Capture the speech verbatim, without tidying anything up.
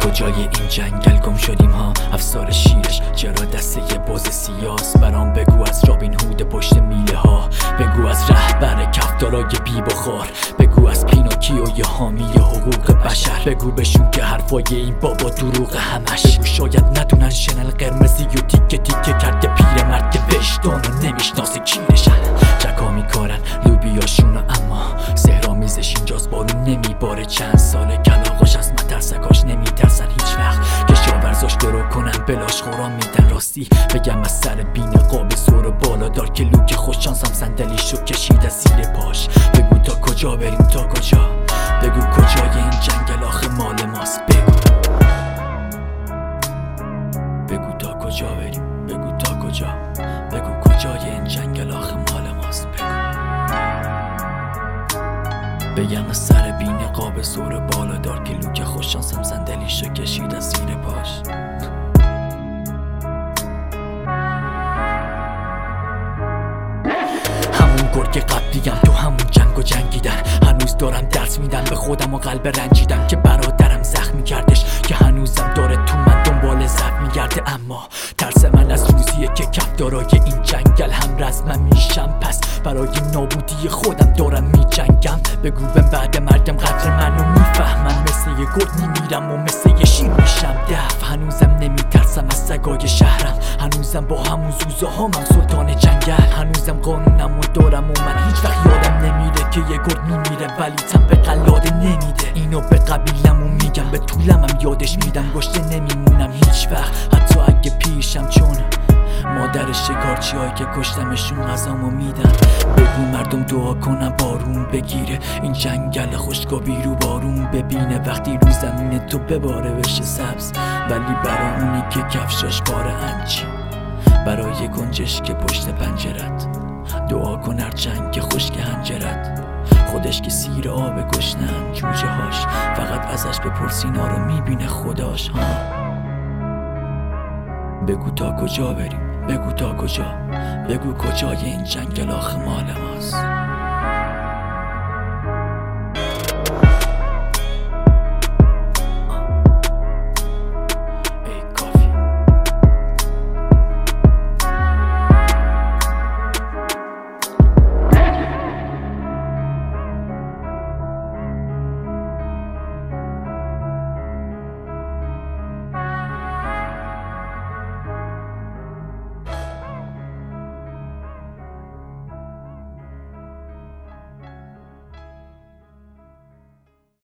کجای این جنگل گم شدیم ها؟ افسار شیرش چرا دسته باز سیاس؟ برام بگو از رابین هود پشت میله ها، بگو از رهبر کفتارای بی بخار، بگو از پینوکیوی حامی حقوق بشر، بگو بهشون که حرفای این بابا دروغ همش. بگو شاید ندونن شنل قرمزی و تیکه تیکه کرده پیرمرد که وجدان و نمیشناسه کیرشن. جکا میکارن لوبیاشونو اما سهرامیزش اینجاست، بارون نمیباره چند ساله، کلاغاش از مترسکاش نمیترسن هیچ وقت، کشاورزاش درو کنن بلاش خوران میدن. راستی بگم از سر بین قاب سور و بالا دار که لوک خوششانسم صندلیشو کشید از زیر پاش. بگو تا کجا بریم تا کجا، بگو کجای این جنگل آخه مال ماست، بگو بگو تا کجا بریم، بگو تا کجا، بگو کجای این جنگل آخه مال ماست، بگو بگم از سر بین قاب سور بالا دار که لوک خوششانسم صندلیشو کشید از زیر پاش. گرگ قبلیم تو همون جنگ و جنگیدن، هنوز دارم درس میدم به خودم و قلب رنجیدم که برادرم زخمی کردش، که هنوزم داره تو من دنبال زب میگرده. اما ترس من از روزیه که کفتارای این جنگل هم رزمم میشم، پس برای نابودی خودم دارم میجنگم. بگو بهم بعد مردم قدر منو میفهمن، مثل یه گرگ میمیرم و مثل یه شیر میشم دف. هنوزم نمیترسم از سگای شهرم، هنوزم با همون زوزه ها من سلطان جنگل، هنوزم قانونم و دارم و من هیچ وقت یادم نمیره که یه گرگ میمیره ولی تن به قلاده نمیده. اینو به قبیلم و میگم به طولم هم یادش میدم، گشته نمیمونم هیچ وقت حتی اگه پیشم، چون مادر شکارچی هایی که کشتمشون غذامو میدن. بگو مردم دعا کنن بارون بگیره، این جنگل خشک و بیرو بارون ببینه، وقتی رو زمین تو بباره بشه سبز، ولی برای اونی که کفشاش باره انچی، برای گنجش که پشت پنجرت دعا کن هر جنگ که خشک هنجرت، خودش که سیر آب گشنن جوجه هاش، فقط ازش بپرس اینا رو میبینه خداش ها. بگو تا کجا بریم، بگو تا کجا، بگو کجای این جنگل آخه مال ما.